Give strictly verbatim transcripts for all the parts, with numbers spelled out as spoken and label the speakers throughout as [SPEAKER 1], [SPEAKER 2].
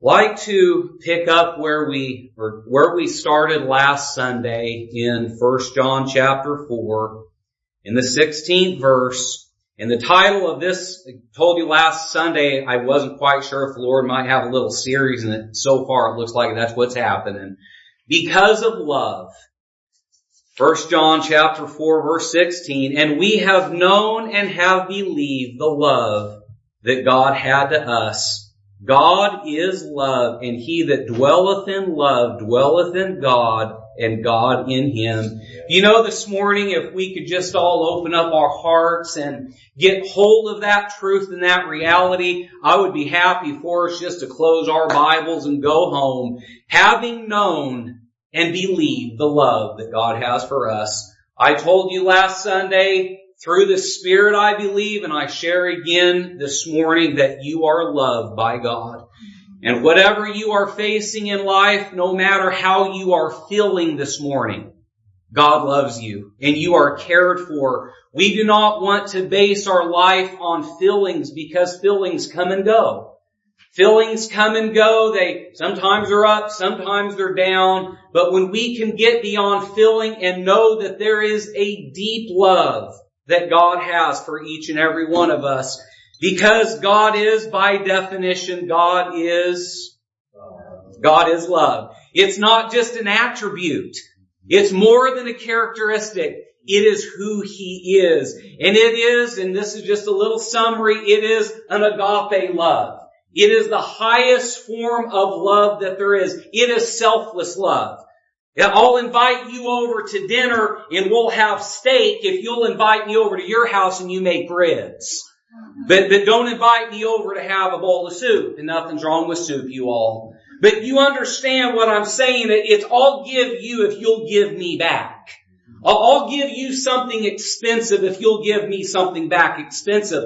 [SPEAKER 1] like to pick up where we or where we started last Sunday in First John chapter four, in the sixteenth verse. And the title of this, I told you last Sunday, I wasn't quite sure if the Lord might have a little series, and so far it looks like that's what's happening. Because of love. First John chapter four verse sixteen, and we have known and have believed the love that God had to us. God is love, and he that dwelleth in love dwelleth in God, and God in him. You know, this morning, if we could just all open up our hearts and get hold of that truth and that reality, I would be happy for us just to close our Bibles and go home, having known and believed the love that God has for us. I told you last Sunday, through the Spirit I believe, and I share again this morning that you are loved by God. And whatever you are facing in life, no matter how you are feeling this morning, God loves you and you are cared for. We do not want to base our life on feelings, because feelings come and go. Feelings come and go. They sometimes are up, sometimes they're down. But when we can get beyond feeling and know that there is a deep love that God has for each and every one of us, because God is, by definition, God is, God is love. It's not just an attribute. It's more than a characteristic. It is who He is. And it is, and this is just a little summary, it is an agape love. It is the highest form of love that there is. It is selfless love. I'll invite you over to dinner and we'll have steak if you'll invite me over to your house and you make ribs. But, but don't invite me over to have a bowl of soup. And nothing's wrong with soup, you all. But you understand what I'm saying. It's I'll give you if you'll give me back. I'll, I'll give you something expensive if you'll give me something back expensive.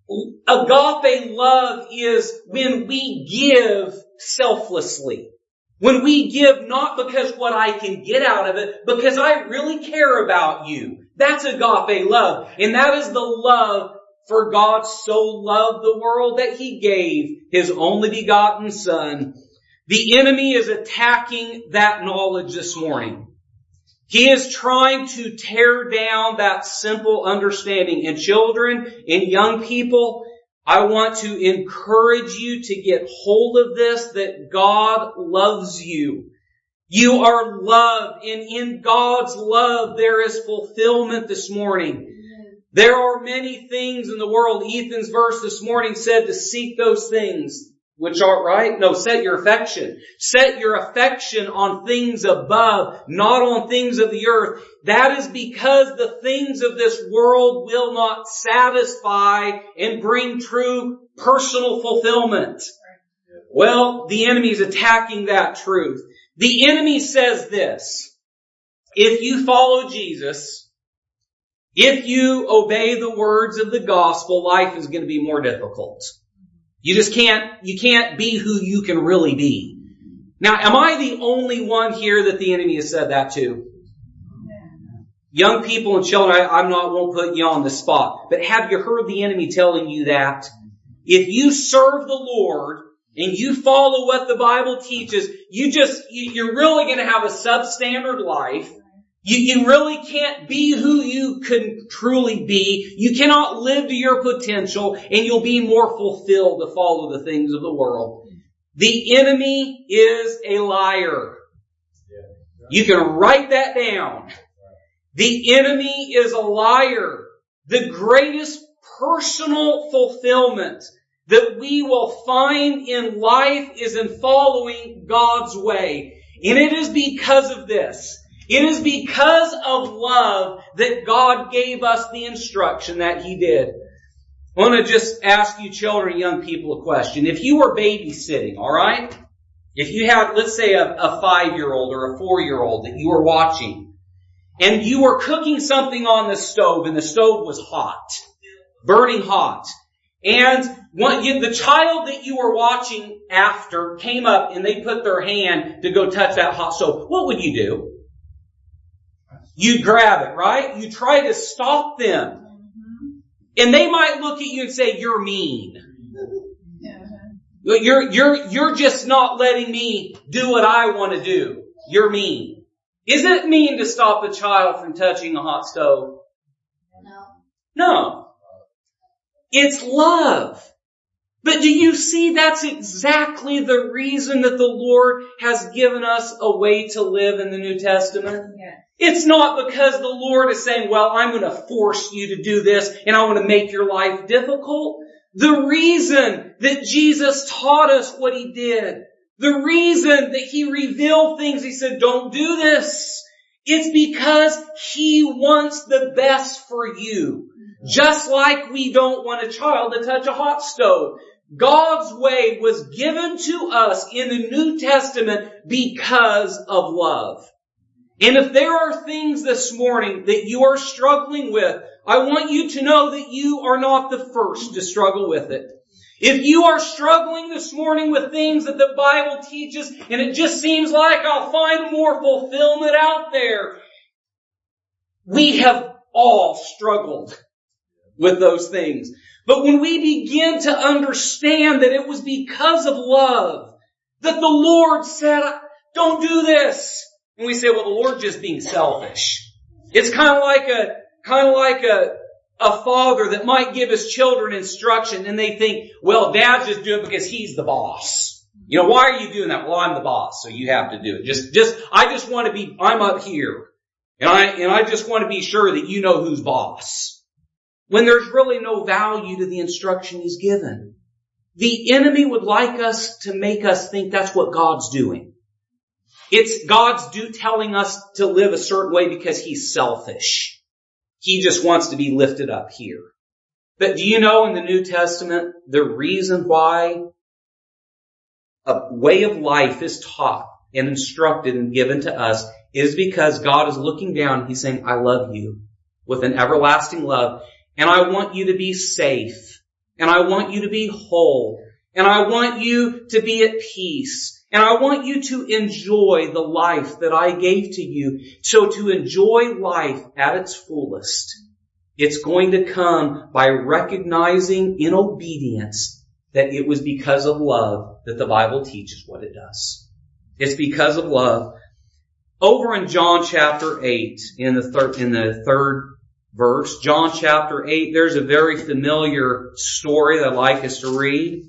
[SPEAKER 1] Agape love is when we give selflessly. When we give not because what I can get out of it, because I really care about you. That's agape love. And that is the love. For God so loved the world that He gave His only begotten Son. The enemy is attacking that knowledge this morning. He is trying to tear down that simple understanding. And children and young people, I want to encourage you to get hold of this, that God loves you. You are loved, and in God's love there is fulfillment this morning. There are many things in the world. Ethan's verse this morning said to seek those things which are right. No, set your affection. Set your affection on things above, not on things of the earth. That is because the things of this world will not satisfy and bring true personal fulfillment. Well, the enemy is attacking that truth. The enemy says this: if you follow Jesus, if you obey the words of the gospel, life is going to be more difficult. You just can't, you can't be who you can really be. Now, am I the only one here that the enemy has said that to? Young people and children, I, I'm not, won't put you on the spot, but have you heard the enemy telling you that? If you serve the Lord and you follow what the Bible teaches, you just, you, you're really going to have a substandard life. You, you really can't be who you can truly be. You cannot live to your potential, and you'll be more fulfilled to follow the things of the world. The enemy is a liar. You can write that down. The enemy is a liar. The greatest personal fulfillment that we will find in life is in following God's way. And it is because of this. It is because of love that God gave us the instruction that He did. I want to just ask you children and young people a question. If you were babysitting, alright? If you had, let's say, a, a five-year-old or a four-year-old that you were watching, and you were cooking something on the stove, and the stove was hot, burning hot, and one, you, the child that you were watching after came up and they put their hand to go touch that hot stove, what would you do? You grab it, right? You try to stop them. And they might look at you and say, you're mean. You're, you're, you're just not letting me do what I want to do. You're mean. Is it mean to stop a child from touching a hot stove?
[SPEAKER 2] No.
[SPEAKER 1] No. It's love. But do you see that's exactly the reason that the Lord has given us a way to live in the New Testament?
[SPEAKER 2] Yeah.
[SPEAKER 1] It's not because the Lord is saying, well, I'm going to force you to do this and I want to make your life difficult. The reason that Jesus taught us what He did, the reason that He revealed things, He said, don't do this, it's because He wants the best for you. Just like we don't want a child to touch a hot stove. God's way was given to us in the New Testament because of love. And if there are things this morning that you are struggling with, I want you to know that you are not the first to struggle with it. If you are struggling this morning with things that the Bible teaches and it just seems like I'll find more fulfillment out there, we have all struggled with those things. But when we begin to understand that it was because of love that the Lord said, don't do this. And we say, well, the Lord's just being selfish. It's kind of like a, kind of like a, a father that might give his children instruction and they think, well, Dad's just doing it because he's the boss. You know, why are you doing that? Well, I'm the boss, so you have to do it. Just, just, I just want to be, I'm up here. And I, and I just want to be sure that you know who's boss. When there's really no value to the instruction He's given. The enemy would like us to make us think that's what God's doing. It's God's do telling us to live a certain way because He's selfish. He just wants to be lifted up here. But do you know in the New Testament, the reason why a way of life is taught and instructed and given to us is because God is looking down and He's saying, I love you with an everlasting love. And I want you to be safe. And I want you to be whole. And I want you to be at peace. And I want you to enjoy the life that I gave to you. So to enjoy life at its fullest, it's going to come by recognizing in obedience that it was because of love that the Bible teaches what it does. It's because of love. Over in John chapter eight, in the third, in the third verse, John chapter eight, there's a very familiar story that I'd like us to read.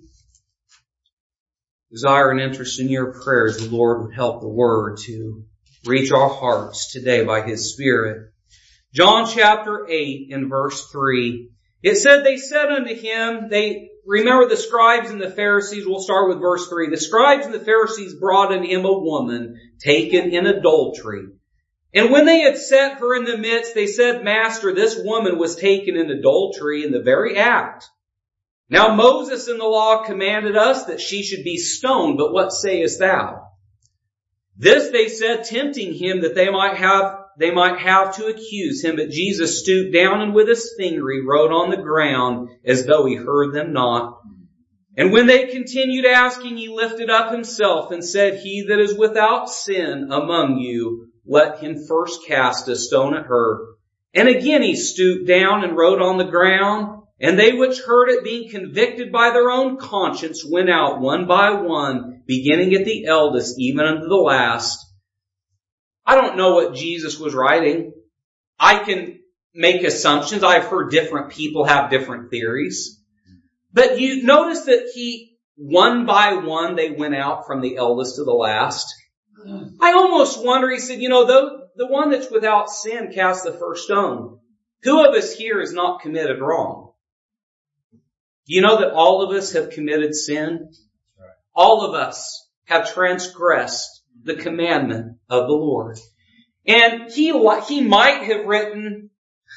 [SPEAKER 1] Desire and interest in your prayers, the Lord would help the Word to reach our hearts today by His Spirit. John chapter eight in verse three, it said, they said unto Him, they, remember the scribes and the Pharisees, we'll start with verse three. The scribes and the Pharisees brought unto Him a woman taken in adultery. And when they had set her in the midst, they said, Master, this woman was taken in adultery in the very act. Now Moses in the law commanded us that she should be stoned, but what sayest thou? This they said, tempting Him that they might have, they might have to accuse Him. But Jesus stooped down and with His finger He wrote on the ground as though He heard them not. And when they continued asking, He lifted up Himself and said, He that is without sin among you, let him first cast a stone at her. And again He stooped down and wrote on the ground. And they which heard it, being convicted by their own conscience, went out one by one, beginning at the eldest, even unto the last. I don't know what Jesus was writing. I can make assumptions. I've heard different people have different theories. But you notice that He, one by one, they went out from the eldest to the last. I almost wonder, He said, you know, the, the one that's without sin cast the first stone. Who of us here has not committed wrong? Do you know that all of us have committed sin? All of us have transgressed the commandment of the Lord. And he, he might have written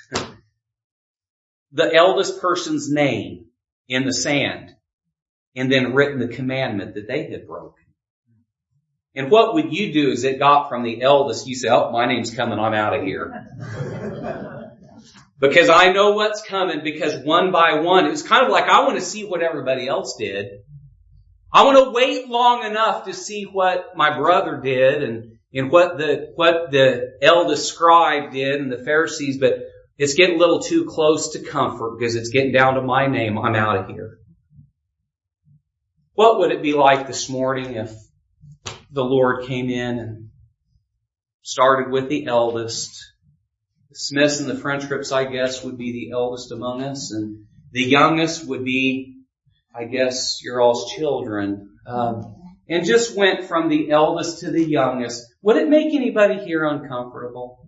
[SPEAKER 1] the eldest person's name in the sand and then written the commandment that they had broken. And what would you do as it got from the eldest? You say, oh, my name's coming, I'm out of here. Because I know what's coming, because one by one, it's kind of like I want to see what everybody else did. I want to wait long enough to see what my brother did and, and what the, what the eldest scribe did and the Pharisees, but it's getting a little too close to comfort because it's getting down to my name. I'm out of here. What would it be like this morning if the Lord came in and started with the eldest? The Smiths and the Friendships, I guess, would be the eldest among us, and the youngest would be, I guess, your all's children. Um, and just went from the eldest to the youngest. Would it make anybody here uncomfortable?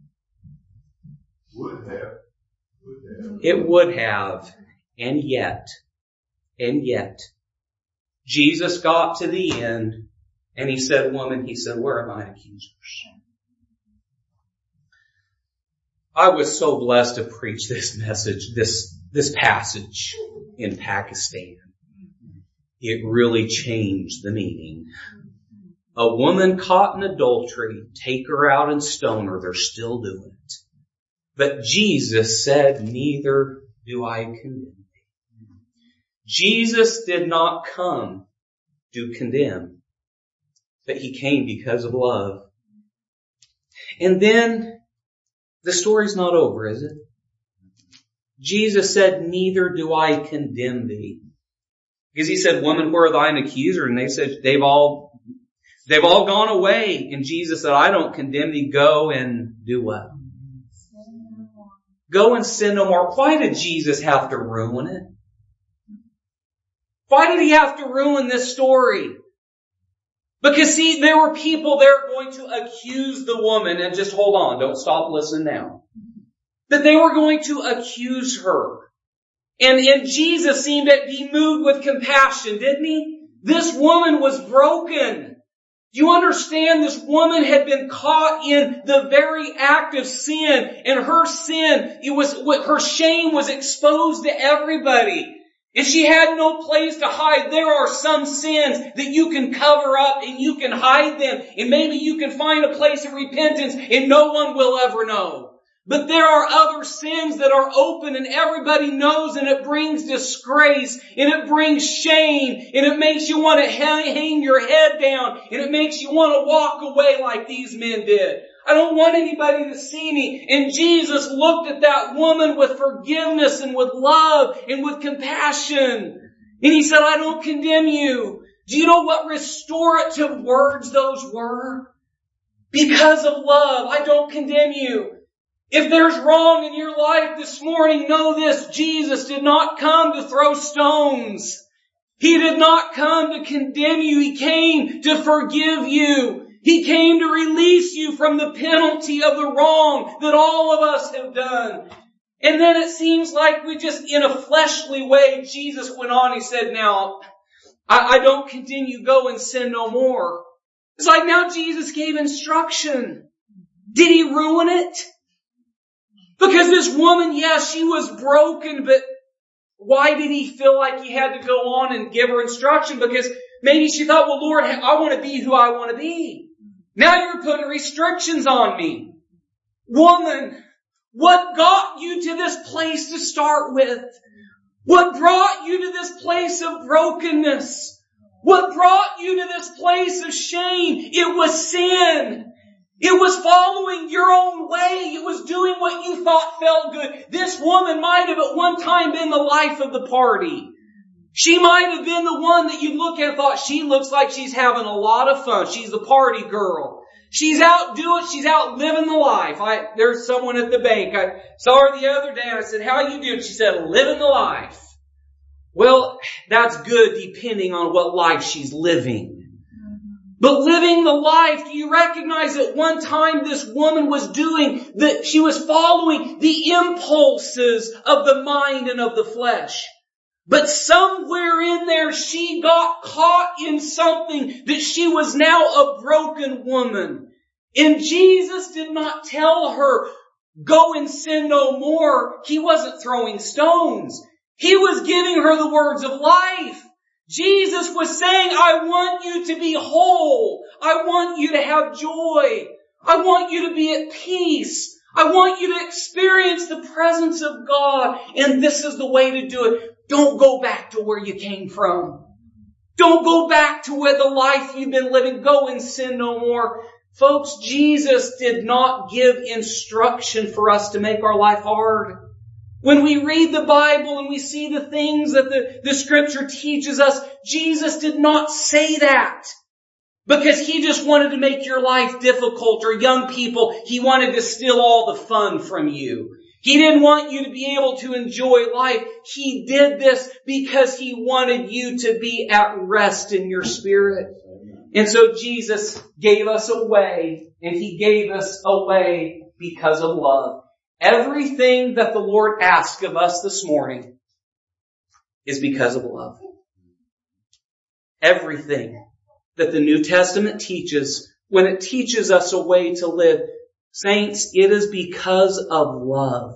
[SPEAKER 2] Would have. Would have.
[SPEAKER 1] It would have. And yet, and yet, Jesus got to the end and He said, woman, He said, where are mine accusers? I was so blessed to preach this message, this, this passage in Pakistan. It really changed the meaning. A woman caught in adultery, take her out and stone her. They're still doing it. But Jesus said, neither do I condemn thee. Jesus did not come to condemn, but He came because of love. And then the story's not over, is it? Jesus said, neither do I condemn thee. Because He said, woman, where are thine accusers? And they said, they've all, they've all gone away. And Jesus said, I don't condemn thee. Go and do what? Go and sin no more. Why did Jesus have to ruin it? Why did He have to ruin this story? Because see, there were people there going to accuse the woman, and just hold on, don't stop listening now. That they were going to accuse her. And, and Jesus seemed to be moved with compassion, didn't He? This woman was broken. Do you understand? This woman had been caught in the very act of sin, and her sin, it was, her shame was exposed to everybody. And she had no place to hide. There are some sins that you can cover up and you can hide them, and maybe you can find a place of repentance and no one will ever know. But there are other sins that are open and everybody knows, and it brings disgrace and it brings shame and it makes you want to hang your head down and it makes you want to walk away like these men did. I don't want anybody to see me. And Jesus looked at that woman with forgiveness and with love and with compassion. And He said, I don't condemn you. Do you know what restorative words those were? Because of love, I don't condemn you. If there's wrong in your life this morning, know this: Jesus did not come to throw stones. He did not come to condemn you. He came to forgive you. He came to release you from the penalty of the wrong that all of us have done. And then it seems like we just, in a fleshly way, Jesus went on. He said, now, I, I don't condemn you. Go and sin no more. It's like now Jesus gave instruction. Did He ruin it? Because this woman, yes, she was broken, but why did He feel like He had to go on and give her instruction? Because maybe she thought, well, Lord, I want to be who I want to be. Now you're putting restrictions on me. Woman, what got you to this place to start with? What brought you to this place of brokenness? What brought you to this place of shame? It was sin. It was following your own way. It was doing what you thought felt good. This woman might have at one time been the life of the party. She might have been the one that you look at and thought, she looks like she's having a lot of fun. She's the party girl. She's out doing, she's out living the life. I, there's someone at the bank. I saw her the other day and I said, how you doing? She said, living the life. Well, that's good depending on what life she's living. But living the life, do you recognize at one time this woman was doing, that she was following the impulses of the mind and of the flesh. But somewhere in there she got caught in something that she was now a broken woman. And Jesus did not tell her, go and sin no more. He wasn't throwing stones. He was giving her the words of life. Jesus was saying, I want you to be whole. I want you to have joy. I want you to be at peace. I want you to experience the presence of God. And this is the way to do it. Don't go back to where you came from. Don't go back to where the life you've been living. Go and sin no more. Folks, Jesus did not give instruction for us to make our life hard. When we read the Bible and we see the things that the, the Scripture teaches us, Jesus did not say that because He just wanted to make your life difficult, or young people, He wanted to steal all the fun from you. He didn't want you to be able to enjoy life. He did this because He wanted you to be at rest in your spirit. And so Jesus gave us a way, and He gave us a way because of love. Everything that the Lord asked of us this morning is because of love. Everything that the New Testament teaches, when it teaches us a way to live, saints, it is because of love.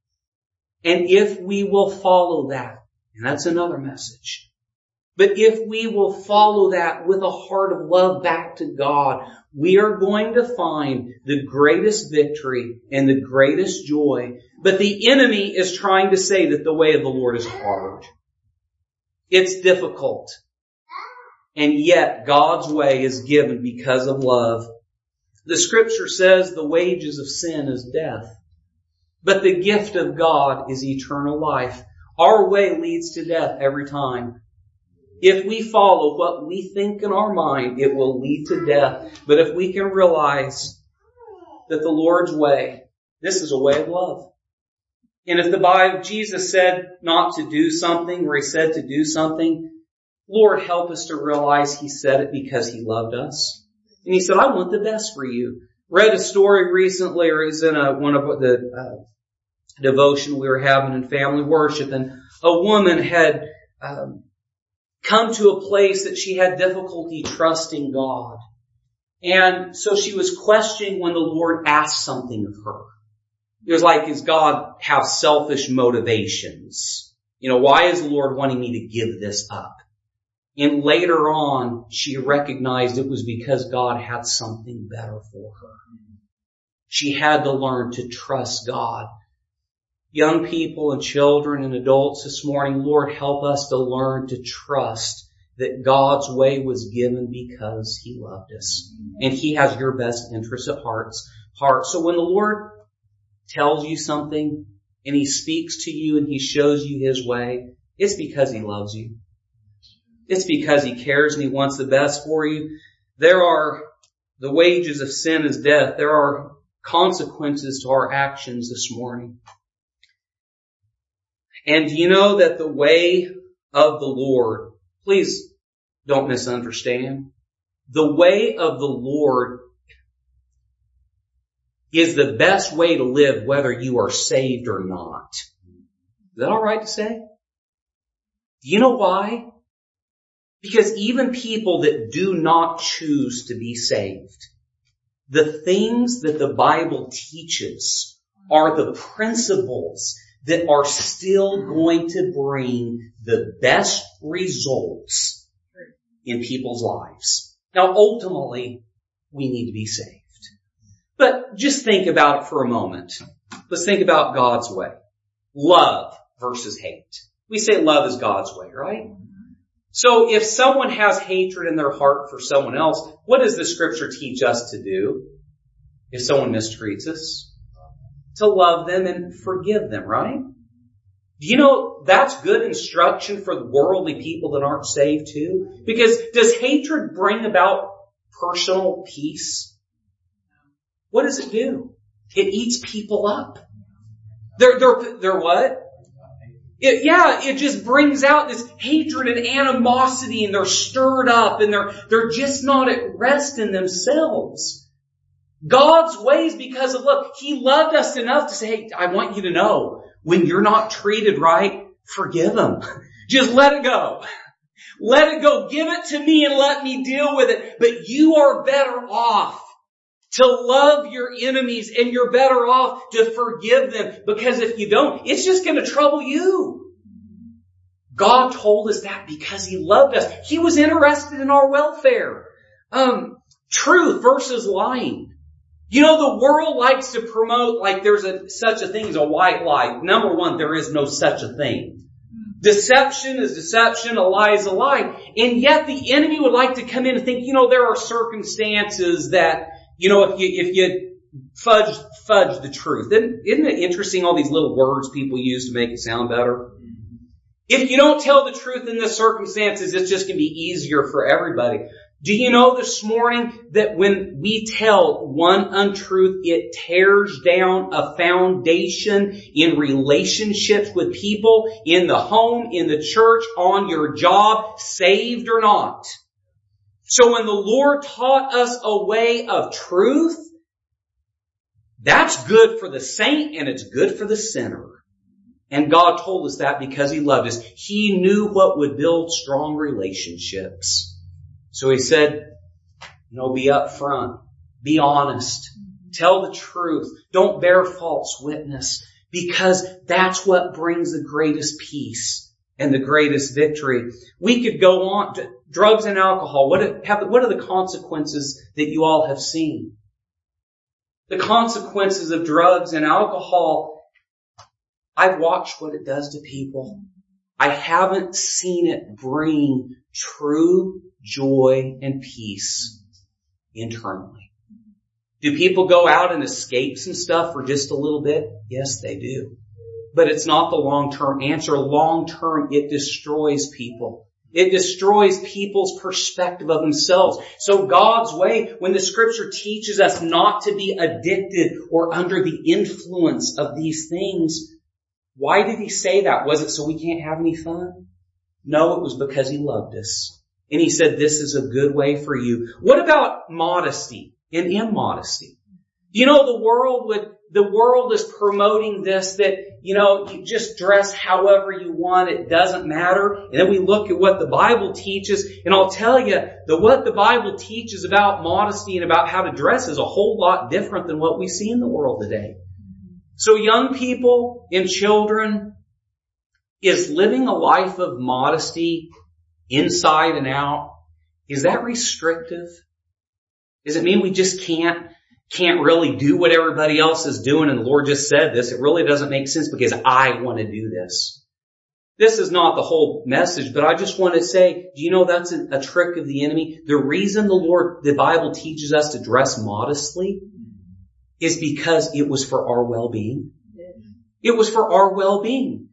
[SPEAKER 1] And if we will follow that, and that's another message, but if we will follow that with a heart of love back to God, we are going to find the greatest victory and the greatest joy. But the enemy is trying to say that the way of the Lord is hard. It's difficult. And yet God's way is given because of love. The Scripture says the wages of sin is death, but the gift of God is eternal life. Our way leads to death every time. If we follow what we think in our mind, it will lead to death. But if we can realize that the Lord's way, this is a way of love. And if the Bible, Jesus said not to do something, or He said to do something, Lord, help us to realize He said it because He loved us. And He said, I want the best for you. Read a story recently, or it was in a, one of the uh, devotion we were having in family worship, and a woman had um, come to a place that she had difficulty trusting God. And so she was questioning when the Lord asked something of her. It was like, does God have selfish motivations? You know, why is the Lord wanting me to give this up? And later on, she recognized it was because God had something better for her. She had to learn to trust God. Young people and children and adults this morning, Lord, help us to learn to trust that God's way was given because He loved us. And He has your best interests at heart. So when the Lord tells you something and He speaks to you and He shows you His way, it's because He loves you. It's because He cares and He wants the best for you. There are, the wages of sin is death. There are consequences to our actions this morning. And do you know that the way of the Lord, please don't misunderstand, the way of the Lord is the best way to live whether you are saved or not. Is that all right to say? Do you know why? Because even people that do not choose to be saved, the things that the Bible teaches are the principles that are still going to bring the best results in people's lives. Now, ultimately, we need to be saved. But just think about it for a moment. Let's think about God's way. Love versus hate. We say love is God's way, right? So if someone has hatred in their heart for someone else, what does the Scripture teach us to do if someone mistreats us? To love them and forgive them, right? Do you know that's good instruction for the worldly people that aren't saved too? Because does hatred bring about personal peace? What does it do? It eats people up. They're, they're, they're what? It, yeah, it just brings out this hatred and animosity, and they're stirred up, and they're, they're just not at rest in themselves. God's ways because of love. He loved us enough to say, hey, I want you to know, when you're not treated right, forgive them. Just let it go. Let it go. Give it to me and let me deal with it. But you are better off to love your enemies, and you're better off to forgive them, because if you don't, it's just going to trouble you. God told us that because He loved us. He was interested in our welfare. Um, truth versus lying. You know, the world likes to promote like there's a such a thing as a white lie. Number one, there is no such a thing. Deception is deception, a lie is a lie. And yet the enemy would like to come in and think, you know, there are circumstances that, you know, if you, if you fudge, fudge the truth. Isn't, isn't it interesting all these little words people use to make it sound better? If you don't tell the truth in the circumstances, it's just going to be easier for everybody. Do you know this morning that when we tell one untruth, it tears down a foundation in relationships with people, in the home, in the church, on your job, saved or not? So when the Lord taught us a way of truth, that's good for the saint and it's good for the sinner. And God told us that because He loved us. He knew what would build strong relationships. So He said, you know, be upfront. Be honest. Tell the truth. Don't bear false witness. Because that's what brings the greatest peace and the greatest victory. We could go on to drugs and alcohol. What are, what are the consequences that you all have seen? The consequences of drugs and alcohol, I've watched what it does to people. I haven't seen it bring true joy and peace internally. Do people go out and escape some stuff for just a little bit? Yes, they do. But it's not the long-term answer. Long-term, it destroys people. It destroys people's perspective of themselves. So God's way, when the Scripture teaches us not to be addicted or under the influence of these things, why did He say that? Was it so we can't have any fun? No, it was because He loved us. And He said, this is a good way for you. What about modesty and immodesty? You know, the world would, the world is promoting this, that, you know, you just dress however you want. It doesn't matter. And then we look at what the Bible teaches. And I'll tell you that what the Bible teaches about modesty and about how to dress is a whole lot different than what we see in the world today. So young people and children, is living a life of modesty inside and out, is that restrictive? Does it mean we just can't, can't really do what everybody else is doing and the Lord just said this? It really doesn't make sense because I want to do this. This is not the whole message, but I just want to say, do you know that's a, a trick of the enemy? The reason the Lord, the Bible teaches us to dress modestly is because it was for our well-being. It was for our well-being.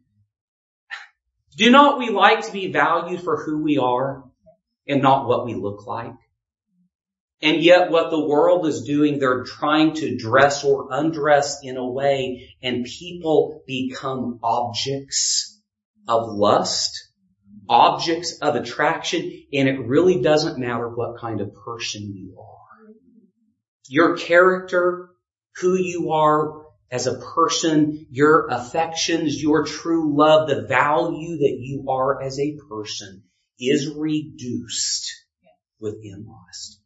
[SPEAKER 1] Do not we like to be valued for who we are and not what we look like? And yet what the world is doing, they're trying to dress or undress in a way, and people become objects of lust, objects of attraction, and it really doesn't matter what kind of person you are. Your character, who you are as a person, your affections, your true love, the value that you are as a person is reduced with immodesty.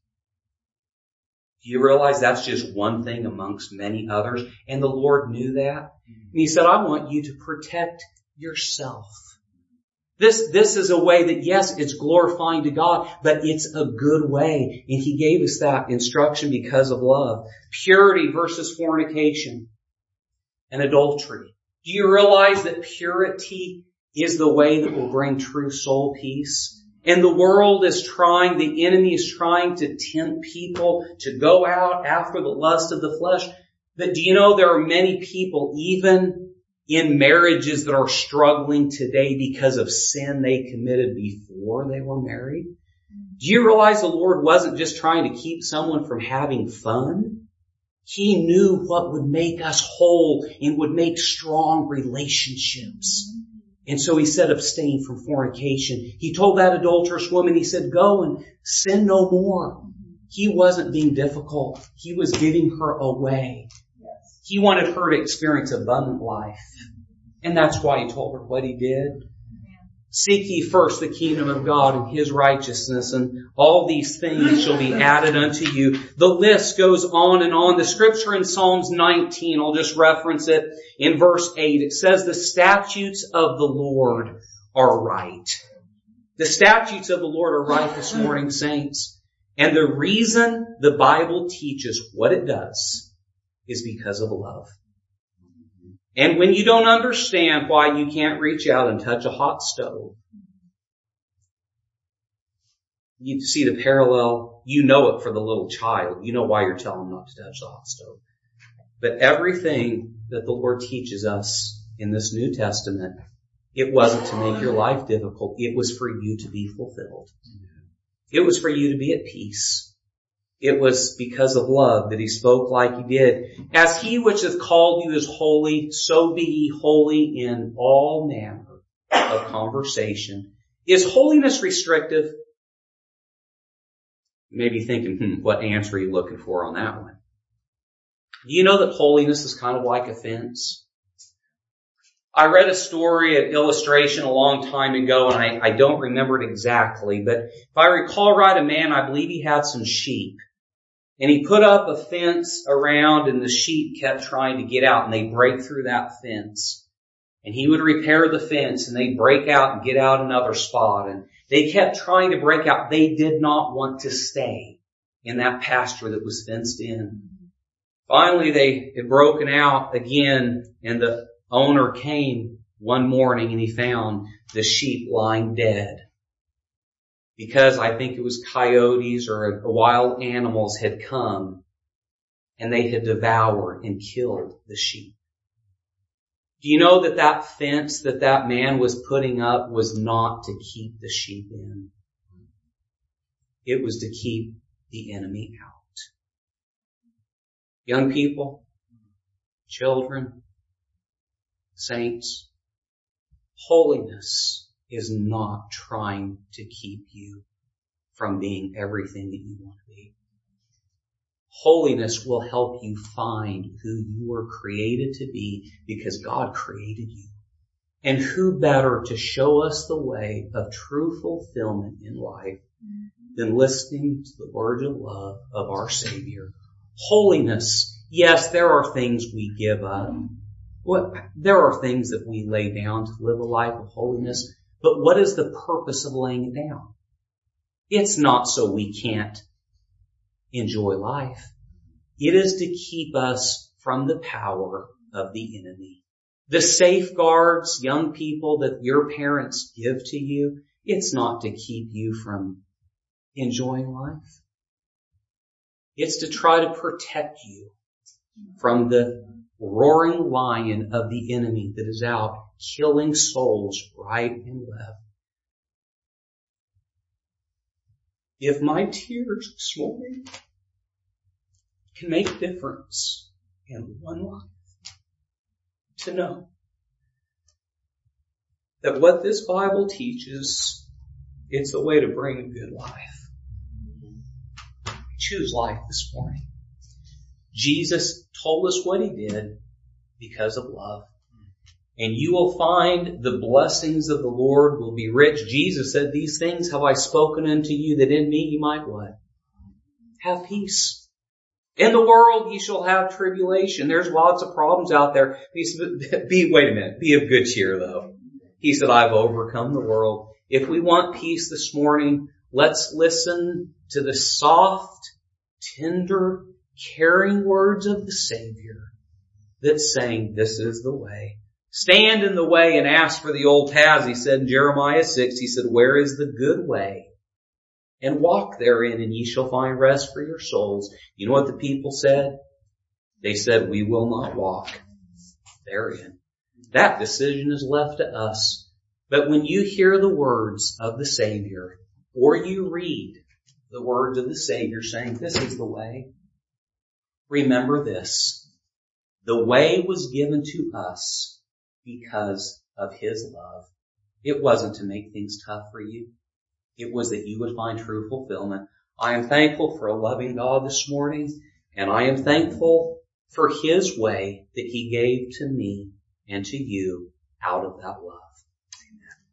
[SPEAKER 1] Do you realize that's just one thing amongst many others? And the Lord knew that. And He said, I want you to protect yourself. This, this is a way that, yes, it's glorifying to God, but it's a good way. And He gave us that instruction because of love. Purity versus fornication and adultery. Do you realize that purity is the way that will bring true soul peace? And the world is trying, the enemy is trying to tempt people to go out after the lust of the flesh. But do you know there are many people, even in marriages, that are struggling today because of sin they committed before they were married? Do you realize the Lord wasn't just trying to keep someone from having fun? He knew what would make us whole and would make strong relationships. And so He said, abstain from fornication. He told that adulterous woman, He said, go and sin no more. He wasn't being difficult. He was giving her a way. Yes. He wanted her to experience abundant life. And that's why He told her what He did. Seek ye first the kingdom of God and His righteousness, and all these things shall be added unto you. The list goes on and on. The scripture in Psalms nineteen, I'll just reference it in verse eight. It says, the statutes of the Lord are right. The statutes of the Lord are right this morning, saints. And the reason the Bible teaches what it does is because of love. And when you don't understand why you can't reach out and touch a hot stove, you see the parallel. You know it for the little child. You know why you're telling them not to touch the hot stove. But everything that the Lord teaches us in this New Testament, it wasn't to make your life difficult. It was for you to be fulfilled. It was for you to be at peace. It was because of love that he spoke like he did. As he which hath called you is holy, so be ye holy in all manner of conversation. Is holiness restrictive? You may be thinking, hmm, what answer are you looking for on that one? Do you know that holiness is kind of like a fence? I read a story, an illustration a long time ago, and I, I don't remember it exactly, but if I recall right, a man, I believe he had some sheep. And he put up a fence around, and the sheep kept trying to get out, and they break through that fence. And he would repair the fence, and they'd break out and get out another spot. And they kept trying to break out. They did not want to stay in that pasture that was fenced in. Finally, they had broken out again, and the owner came one morning, and he found the sheep lying dead. Because I think it was coyotes or wild animals had come, and they had devoured and killed the sheep. Do you know that that fence that that man was putting up was not to keep the sheep in? It was to keep the enemy out. Young people, children, saints, holiness is not trying to keep you from being everything that you want to be. Holiness will help you find who you were created to be because God created you. And who better to show us the way of true fulfillment in life than listening to the words of love of our Savior. Holiness, yes, there are things we give up. What, there are things that we lay down to live a life of holiness. But what is the purpose of laying it down? It's not so we can't enjoy life. It is to keep us from the power of the enemy. The safeguards, young people, that your parents give to you, it's not to keep you from enjoying life. It's to try to protect you from the roaring lion of the enemy that is out killing souls right and left. If my tears this morning can make a difference in one life, to know that what this Bible teaches, it's a way to bring a good life. Choose life this morning. Jesus told us what he did because of love. And you will find the blessings of the Lord will be rich. Jesus said, these things have I spoken unto you, that in me you might what? Have peace. In the world ye shall have tribulation. There's lots of problems out there. He said, be, wait a minute, be of good cheer though. He said, I've overcome the world. If we want peace this morning, let's listen to the soft, tender, caring words of the Savior that's saying, this is the way. Stand in the way and ask for the old paths. He said in Jeremiah six, he said, where is the good way? And walk therein, and ye shall find rest for your souls. You know what the people said? They said, we will not walk therein. That decision is left to us. But when you hear the words of the Savior, or you read the words of the Savior saying, this is the way, remember this. The way was given to us because of his love. It wasn't to make things tough for you. It was that you would find true fulfillment. I am thankful for a loving God this morning, and I am thankful for his way that he gave to me and to you out of that love.